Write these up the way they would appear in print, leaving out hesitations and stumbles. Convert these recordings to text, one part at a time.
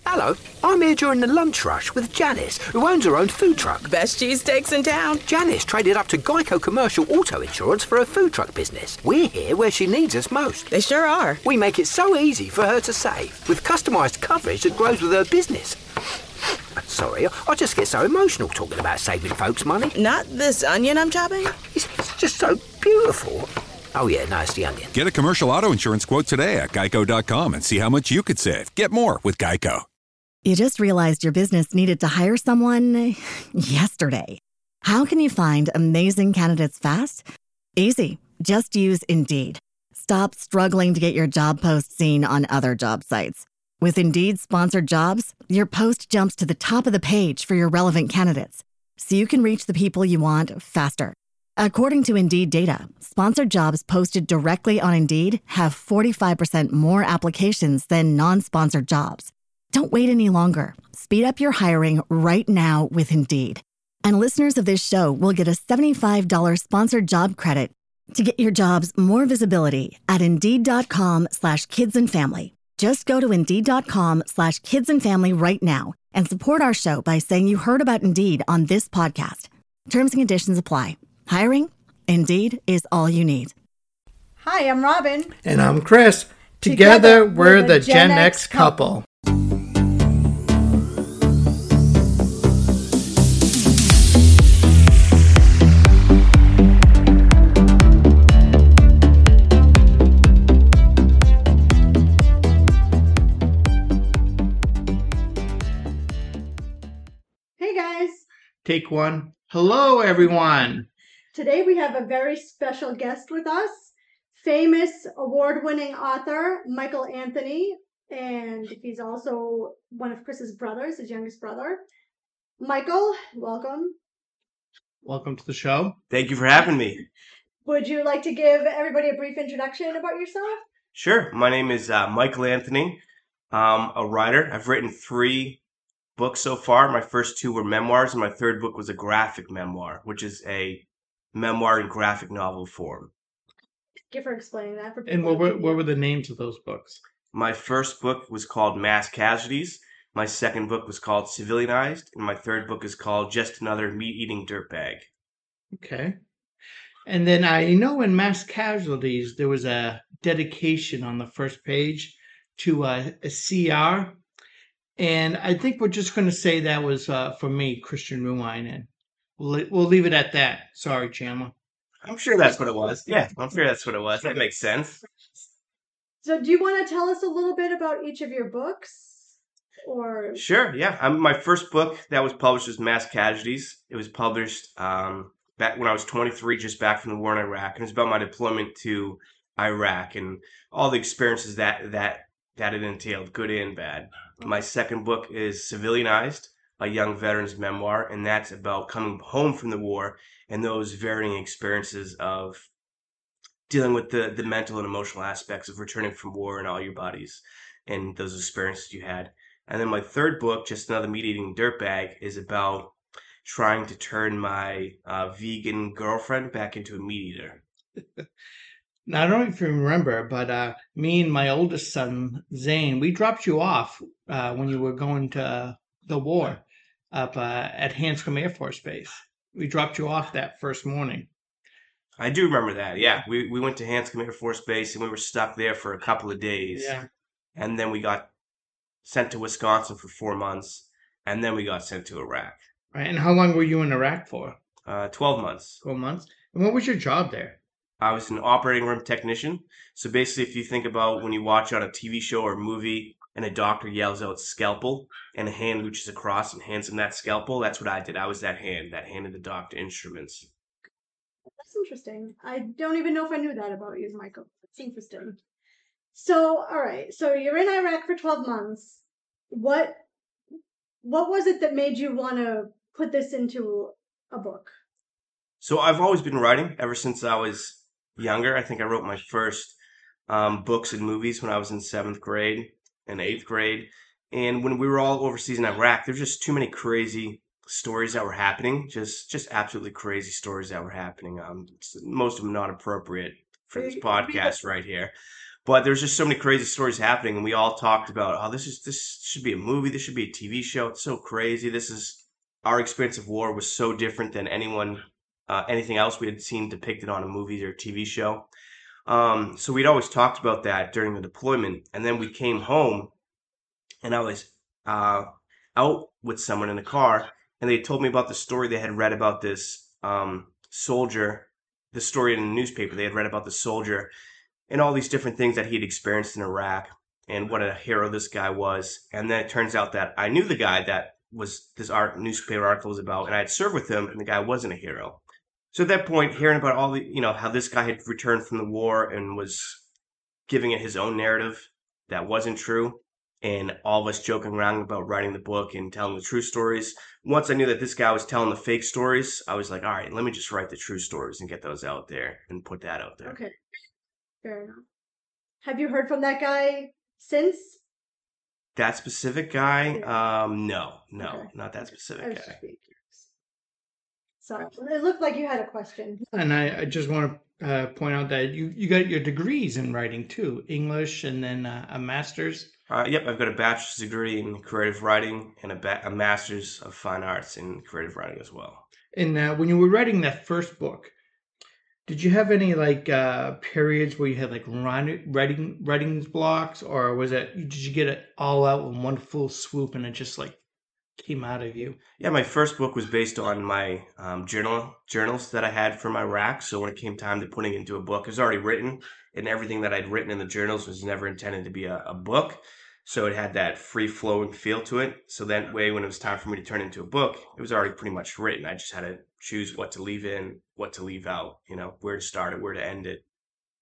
Hello, I'm here during the lunch rush with Janice, who owns her own food truck. Best cheesesteaks in town. Janice traded up to Geico Commercial Auto Insurance for her food truck business. We're here where she needs us most. They sure are. We make it so easy for her to save, with customised coverage that grows with her business. Sorry, I just get so emotional talking about saving folks money. Not this onion I'm chopping? It's just so beautiful. Oh yeah, no, it's the onion. Get a commercial auto insurance quote today at geico.com and see how much you could save. Get more with Geico. You just realized your business needed to hire someone yesterday. How can you find amazing candidates fast? Easy. Just use Indeed. Stop struggling to get your job post seen on other job sites. With Indeed sponsored jobs, your post jumps to the top of the page for your relevant candidates, so you can reach the people you want faster. According to Indeed data, sponsored jobs posted directly on Indeed have 45% more applications than non-sponsored jobs. Don't wait any longer. Speed up your hiring right now with Indeed. And listeners of this show will get a $75 sponsored job credit to get your jobs more visibility at Indeed.com/kidsandfamily. Just go to Indeed.com/kidsandfamily right now and support our show by saying you heard about Indeed on this podcast. Terms and conditions apply. Hiring? Indeed is all you need. Hi, I'm Robin. And I'm Chris. Together we're the Gen X couple. Hey guys. Take one. Hello, everyone. Today we have a very special guest with us, famous award-winning author Michael Anthony, and he's also one of Chris's brothers, his youngest brother. Michael, welcome. Welcome to the show. Thank you for having me. Would you like to give everybody a brief introduction about yourself? Sure. My name is Michael Anthony. I'm a writer. I've written 3 books so far. My first 2 were memoirs, and my third book was a graphic memoir, which is a memoir in graphic novel form. Give her explaining that for people. And what were the names of those books? My first book was called Mass Casualties. My second book was called Civilianized, and my third book is called Just Another Meat-Eating Dirtbag. Okay. And then I know in Mass Casualties there was a dedication on the first page to a CR. And I think we're just going to say that was for me, Christian Ruine, and we'll leave it at that. Sorry, Chandler. I'm sure that's what it was. Yeah, I'm sure that's what it was. That makes sense. So do you want to tell us a little bit about each of your books? Or Sure, yeah. My first book that was published was Mass Casualties. It was published back when I was 23, just back from the war in Iraq. And it was about my deployment to Iraq and all the experiences that it entailed, good and bad. My second book is Civilianized, a young veteran's memoir, and that's about coming home from the war and those varying experiences of dealing with the mental and emotional aspects of returning from war and all your bodies and those experiences you had. And then my third book, Just Another Meat-Eating Dirtbag, is about trying to turn my vegan girlfriend back into a meat eater. Now, I don't know if you remember, but me and my oldest son, Zane, we dropped you off when you were going to the war up at Hanscom Air Force Base. We dropped you off that first morning. I do remember that, yeah. We went to Hanscom Air Force Base, and we were stuck there for a couple of days. Yeah. And then we got sent to Wisconsin for 4 months, and then we got sent to Iraq. Right. And how long were you in Iraq for? 12 months. 12 months. And what was your job there? I was an operating room technician. So basically, if you think about when you watch on a TV show or movie and a doctor yells out scalpel and a hand reaches across and hands him that scalpel, that's what I did. I was that handed the doctor instruments. That's interesting. I don't even know if I knew that about you, Michael. It's interesting. So, all right. So you're in Iraq for 12 months. What was it that made you want to put this into a book? So I've always been writing ever since I was younger. I think I wrote my first books and movies when I was in 7th grade and 8th grade. And when we were all overseas in Iraq, there's just too many crazy stories that were happening. Just absolutely crazy stories that were happening. Most of them not appropriate for this podcast right here. But there's just so many crazy stories happening, and we all talked about, oh, this should be a movie, this should be a TV show. It's so crazy. This is our experience of war was so different than anything else we had seen depicted on a movie or TV show. So we'd always talked about that during the deployment, and then we came home, and I was out with someone in the car, and they told me about the story they had read about this soldier, the story in the newspaper. They had read about the soldier and all these different things that he had experienced in Iraq and what a hero this guy was. And then it turns out that I knew the guy that was this newspaper article was about, and I had served with him, and the guy wasn't a hero. So at that point, hearing about all the, how this guy had returned from the war and was giving it his own narrative that wasn't true, and all of us joking around about writing the book and telling the true stories. Once I knew that this guy was telling the fake stories, I was like, all right, let me just write the true stories and get those out there and put that out there. Okay. Fair enough. Have you heard from that guy since? That specific guy? Yeah. No, Okay. not that I specific was guy. just being curious. Sorry. It looked like you had a question. And I just want to point out that you got your degrees in writing too, English and then a master's. Yep, I've got a bachelor's degree in creative writing and a master's of fine arts in creative writing as well. And when you were writing that first book, did you have any periods where you had writing blocks, or did you get it all out in one full swoop and it just came out of you? Yeah, my first book was based on my journals that I had from Iraq. So when it came time to putting it into a book, it was already written, and everything that I'd written in the journals was never intended to be a book. So it had that free-flowing feel to it. So that way, when it was time for me to turn it into a book, it was already pretty much written. I just had to choose what to leave in, what to leave out, where to start it, where to end it.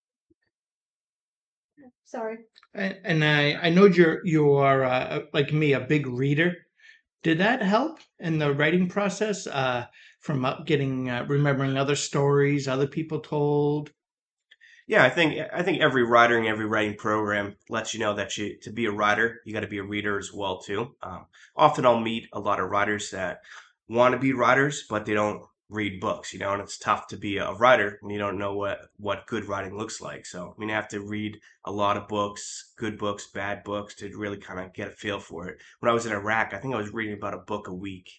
Sorry. And I know you are like me, a big reader. Did that help in the writing process from remembering other stories other people told? Yeah, I think every writer and every writing program lets you know that to be a writer, you got to be a reader as well too. Often I'll meet a lot of writers that want to be writers, but they don't read books, and it's tough to be a writer when you don't know what good writing looks like. So you have to read a lot of books, good books, bad books, to really kind of get a feel for it. When I was in Iraq, I think I was reading about a book a week,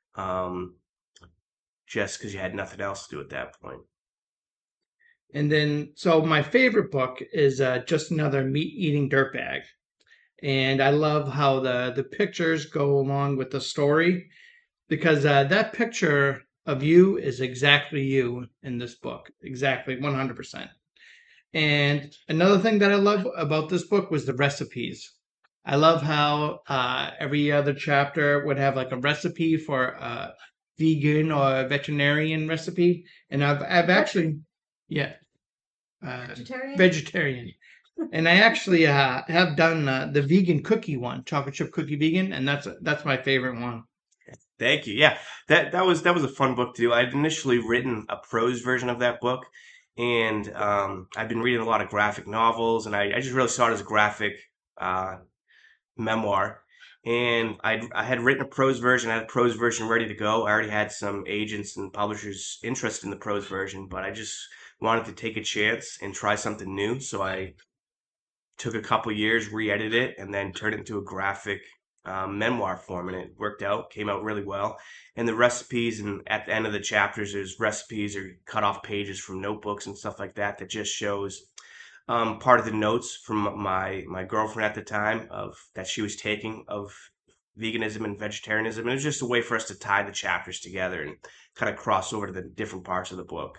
just because you had nothing else to do at that point. And then, so my favorite book is Just Another Meat-Eating Dirtbag. And I love how the pictures go along with the story, because that picture of you is exactly you in this book. Exactly, 100%. And another thing that I love about this book was the recipes. I love how every other chapter would have a recipe for a vegan or a veterinarian recipe. And I've actually... Yeah. Vegetarian. And I actually have done the vegan cookie one, chocolate chip cookie vegan, and that's my favorite one. Thank you. Yeah, that was a fun book to do. I'd initially written a prose version of that book, and I've been reading a lot of graphic novels, and I just really saw it as a graphic memoir. And I had written a prose version. I had a prose version ready to go. I already had some agents and publishers interested in the prose version, but I just wanted to take a chance and try something new. So I took a couple years, re-edited it, and then turned it into a graphic memoir form, and it worked out, came out really well. And the recipes, and at the end of the chapters, there's recipes or cut off pages from notebooks and stuff like that just shows part of the notes from my girlfriend at the time that she was taking of veganism and vegetarianism. And it was just a way for us to tie the chapters together and kind of cross over to the different parts of the book.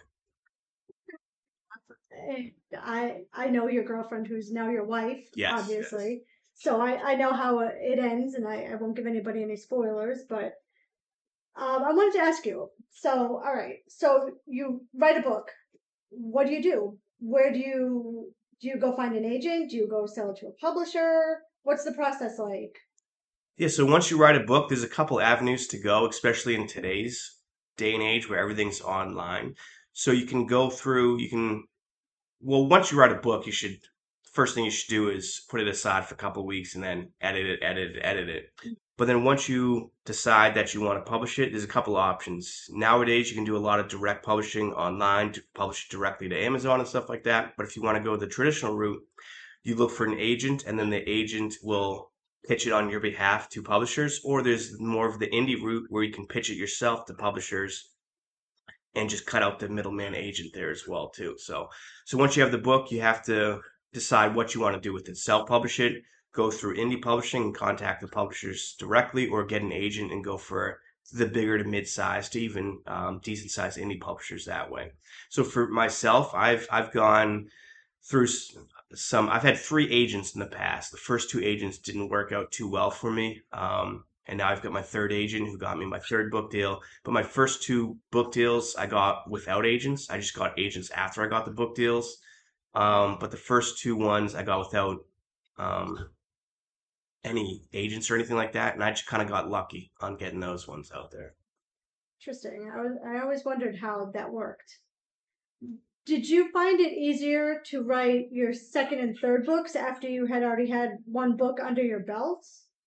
I know your girlfriend, who's now your wife, yes, obviously. Yes. So I know how it ends, and I won't give anybody any spoilers, but I wanted to ask you. So, all right. So you write a book. What do? Where do you go find an agent? Do you go sell it to a publisher? What's the process like? Yeah, so once you write a book, there's a couple avenues to go, especially in today's day and age where everything's online. So you can go through, once you write a book, first thing you should do is put it aside for a couple of weeks and then edit it. But then once you decide that you want to publish it, there's a couple of options. Nowadays, you can do a lot of direct publishing online to publish it directly to Amazon and stuff like that. But if you want to go the traditional route, you look for an agent, and then the agent will pitch it on your behalf to publishers, or there's more of the indie route where you can pitch it yourself to publishers and just cut out the middleman agent there as well too. So once you have the book, you have to decide what you want to do with it. Self-publish it, go through indie publishing and contact the publishers directly, or get an agent and go for the bigger to mid-sized to even decent-sized indie publishers that way. So for myself, I've gone through I've had 3 agents in the past. The first 2 agents didn't work out too well for me. And now I've got my 3rd agent who got me my 3rd book deal. But my first 2 book deals I got without agents. I just got agents after I got the book deals. But the first 2 ones I got without any agents or anything like that. And I just kind of got lucky on getting those ones out there. Interesting. I always wondered how that worked. Did you find it easier to write your 2nd and 3rd books after you had already had 1 book under your belt?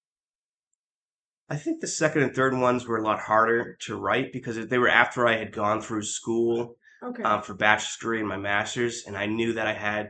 I think the 2nd and 3rd ones were a lot harder to write because they were after I had gone through school for bachelor's degree and my master's, and I knew that I had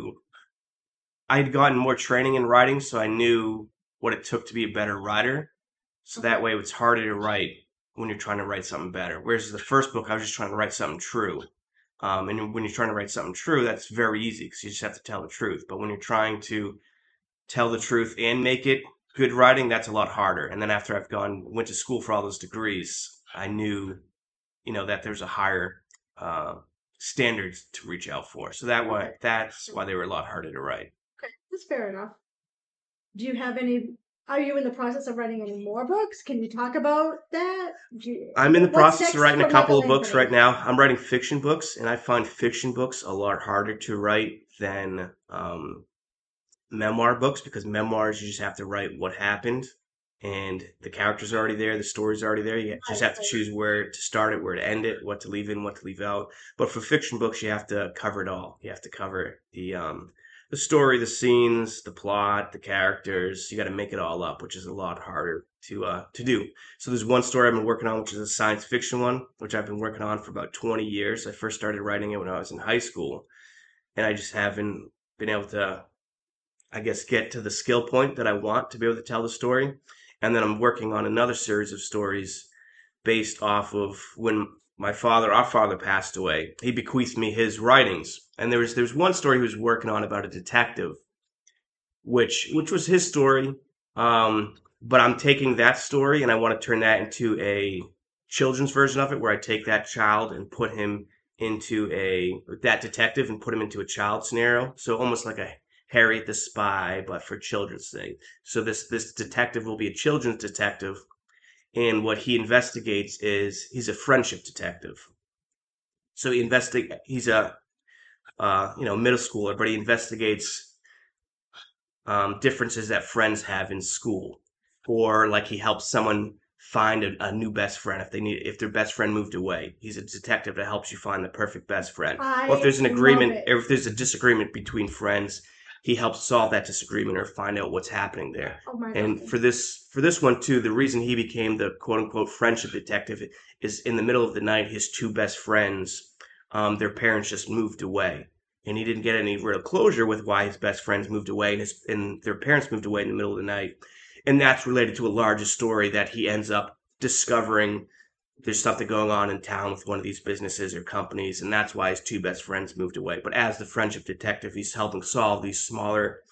gotten more training in writing, so I knew what it took to be a better writer. So that way it's harder to write when you're trying to write something better. Whereas the first book, I was just trying to write something true. And when you're trying to write something true, that's very easy because you just have to tell the truth. But when you're trying to tell the truth and make it good writing, that's a lot harder. And then after went to school for all those degrees, I knew, that there's a higher standards to reach out for. So that's why they were a lot harder to write. Okay, that's fair enough. Do you have are you in the process of writing any more books? Can you talk about that? I'm in the process of next writing a for couple of Michael books Anthony? right now. I'm writing fiction books, and I find fiction books a lot harder to write than memoir books, because memoirs, you just have to write what happened, and the characters are already there, the story's already there. You just have to choose where to start it, where to end it, what to leave in, what to leave out. But for fiction books, you have to cover it all. You have to cover the story, the scenes, the plot, the characters. You got to make it all up, which is a lot harder to do. So there's one story I've been working on, which is a science fiction one, which I've been working on for about 20 years. I first started writing it when I was in high school, and I just haven't been able to, I guess, get to the skill point that I want to be able to tell the story. And then I'm working on another series of stories based off of when our father passed away. He bequeathed me his writings. And there's one story he was working on about a detective, which was his story. But I'm taking that story and I want to turn that into a children's version of it, where I take that child and put him into that detective and put him into a child scenario. So almost like a Harriet the Spy, but for children's sake. So this detective will be a children's detective, and what he investigates is he's a friendship detective. So he's a middle schooler, but he investigates differences that friends have in school, or like he helps someone find a new best friend if their best friend moved away. He's a detective that helps you find the perfect best friend. Or if there's an agreement, or if there's a disagreement between friends, he helps solve that disagreement or find out what's happening there. And for this one too, the reason he became the quote unquote friendship detective is in the middle of the night, his 2 best friends, their parents just moved away. And he didn't get any real closure with why his best friends moved away and their parents moved away in the middle of the night. And that's related to a larger story that he ends up discovering there's something going on in town with one of these businesses or companies, and that's why his 2 best friends moved away. But as the friendship detective, he's helping solve these smaller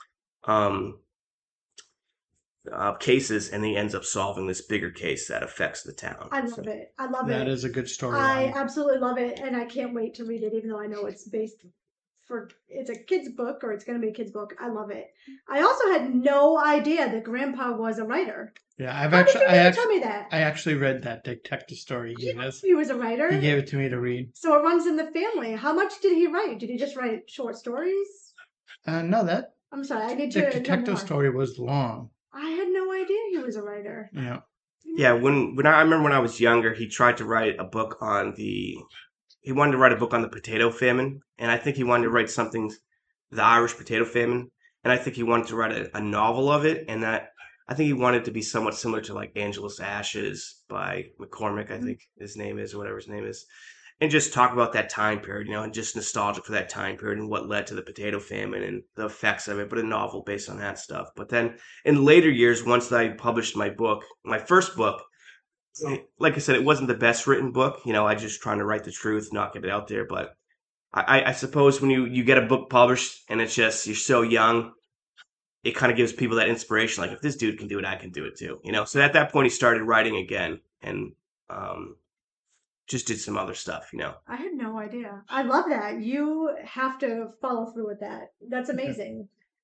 cases, and he ends up solving this bigger case that affects the town. I love it. I love it. That is a good story. I absolutely love it, and I can't wait to read it, even though I know it's it's a kid's book, or it's going to be a kid's book. I love it. I also had no idea that Grandpa was a writer. Yeah, How did you tell me that? I actually read that detective story he gave us. He was a writer? He gave it to me to read. So it runs in the family. How much did he write? Did he just write short stories? No, that I'm sorry, I need the to know detective more. story was long. I had no idea he was a writer. Yeah. Yeah, when I remember when I was younger, he tried to write a book on he wanted to write a book on the potato famine, and I think he wanted to write the Irish potato famine, and I think he wanted to write a novel of it, and that I think he wanted it to be somewhat similar to like Angelus Ashes by McCormick, I think his name is, or whatever his name is. and just talk about that time period, and just nostalgic for that time period and what led to the potato famine and the effects of it, but a novel based on that stuff. But then in later years, once I published my book, my first book, like I said, it wasn't the best written book. I just trying to write the truth, not get it out there. But I suppose when you get a book published and it's just, you're so young, it kind of gives people that inspiration. Like, if this dude can do it, I can do it too. So at that point, he started writing again and just did some other stuff. I had no idea. I love that. You have to follow through with that. That's amazing.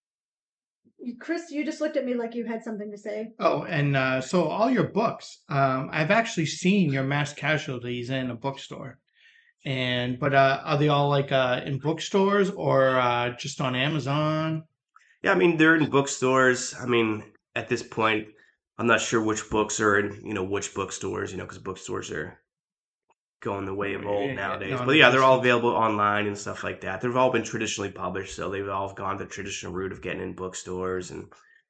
Chris, you just looked at me like you had something to say. Oh, and so all your books, I've actually seen your Mass Casualties in a bookstore. But are they all like in bookstores or just on Amazon? Yeah, I mean, they're in bookstores. I mean, at this point, I'm not sure which books are in, which bookstores, because bookstores are going the way of old nowadays. But yeah, they're all available online and stuff like that. They've all been traditionally published, so they've all gone the traditional route of getting in bookstores and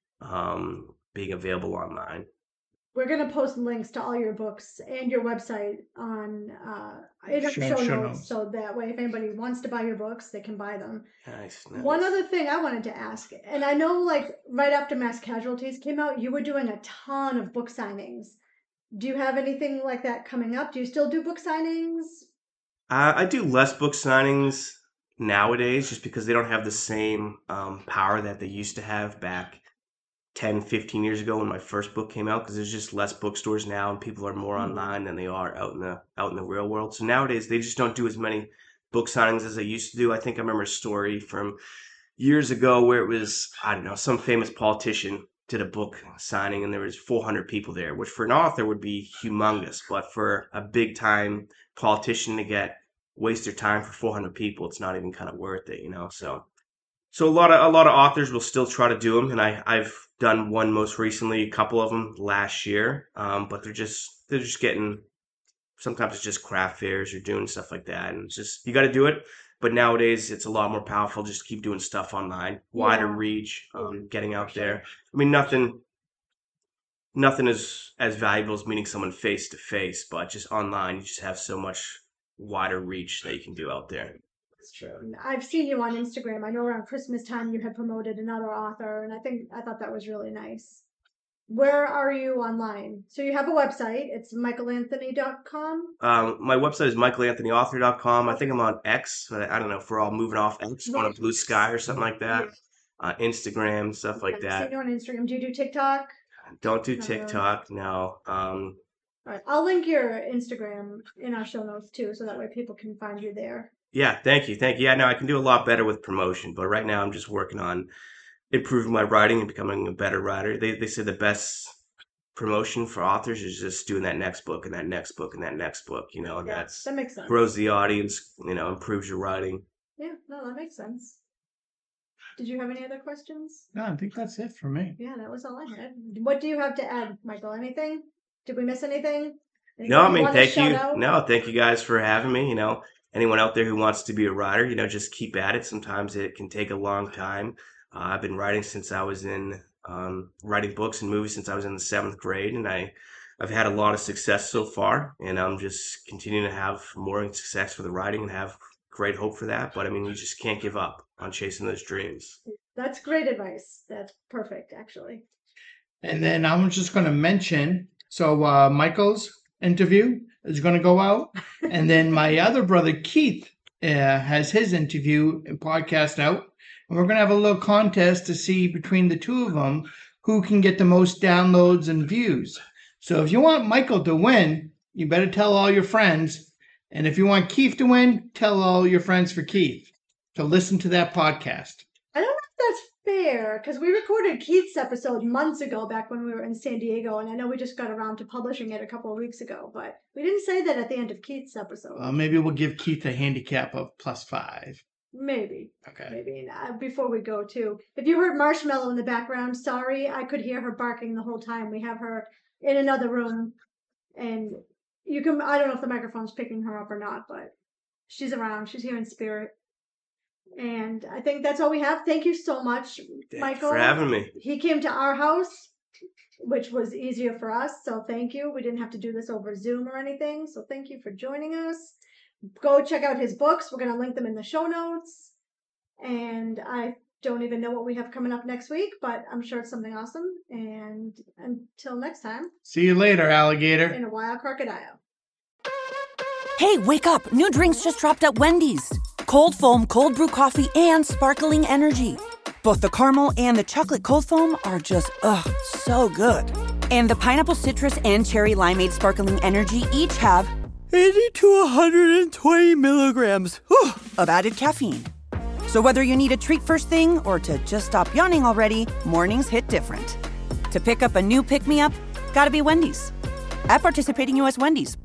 being available online. We're going to post links to all your books and your website on in our show notes, so that way if anybody wants to buy your books, they can buy them. Nice. One other thing I wanted to ask, and I know like right after Mass Casualties came out, you were doing a ton of book signings. Do you have anything like that coming up? Do you still do book signings? I do less book signings nowadays just because they don't have the same power that they used to have back 10, 15 years ago when my first book came out, because there's just less bookstores now and people are more online than they are out in the real world. So nowadays they just don't do as many book signings as they used to do. I think I remember a story from years ago where it was, I don't know, some famous politician did a book signing and there was 400 people there, which for an author would be humongous, but for a big time politician to waste their time for 400 people, it's not even kind of worth it, So a lot of authors will still try to do them, and I've done one most recently, a couple of them last year, but they're just getting, sometimes it's just craft fairs or doing stuff like that, and it's just, you got to do it. But nowadays it's a lot more powerful just to keep doing stuff online, wider reach, getting out there. I mean, nothing is as valuable as meeting someone face to face, but just online, you just have so much wider reach that you can do out there. That's true. I've seen you on Instagram. I know around Christmas time you had promoted another author, and I thought that was really nice. Where are you online? So you have a website. It's michaelanthony.com. My website is michaelanthonyauthor.com. I think I'm on X, but I don't know if we're all moving off X on a Blue Sky or something like that. Instagram, stuff like that. I've seen you on Instagram. Do you do TikTok? Don't do TikTok, no. All right, I'll link your Instagram in our show notes too, so that way people can find you there. Yeah, thank you. Yeah, no, I can do a lot better with promotion, but right now I'm just working on improving my writing and becoming a better writer. They say the best promotion for authors is just doing that next book and that next book and that next book, and that makes sense. Grows the audience, improves your writing. Yeah, no, that makes sense. Did you have any other questions? No, I think that's it for me. Yeah, that was all I had. What do you have to add, Michael? Anything? Did we miss anything? No, I mean, thank you. No, thank you guys for having me. Anyone out there who wants to be a writer, just keep at it. Sometimes it can take a long time. I've been writing since I was in writing books and movies since I was in the 7th grade, and I've had a lot of success so far, and I'm just continuing to have more success with the writing and have great hope for that. But I mean, you just can't give up on chasing those dreams. That's great advice. That's perfect, actually. And then I'm just going to mention, so Michael's interview is going to go out, and then my other brother Keith has his interview and podcast out, and we're going to have a little contest to see between the two of them who can get the most downloads and views. So if you want Michael to win, you better tell all your friends, and if you want Keith to win, tell all your friends for Keith to listen to that podcast. I don't know if that's fair, because we recorded Keith's episode months ago back when we were in San Diego, and I know we just got around to publishing it a couple of weeks ago, but we didn't say that at the end of Keith's episode. Maybe we'll give Keith a handicap of +5. Maybe. Okay. Maybe. Before we go, too, if you heard Marshmallow in the background, sorry, I could hear her barking the whole time. We have her in another room, and I don't know if the microphone's picking her up or not, but she's around. She's here in spirit. And I think that's all we have. Thank you so much, Michael, for having me. He came to our house, which was easier for us, so thank you. We didn't have to do this over Zoom or anything, so thank you for joining us. Go check out his books. We're going to link them in the show notes. And I don't even know what we have coming up next week, but I'm sure it's something awesome. And until next time. See you later, alligator. In a wild crocodile. Hey, wake up. New drinks just dropped at Wendy's. Cold foam, cold brew coffee, and sparkling energy. Both the caramel and the chocolate cold foam are just, so good. And the pineapple citrus and cherry limeade sparkling energy each have 80 to 120 milligrams of added caffeine. So whether you need a treat first thing or to just stop yawning already, mornings hit different. To pick up a new pick-me-up, gotta be Wendy's. At participating U.S. Wendy's.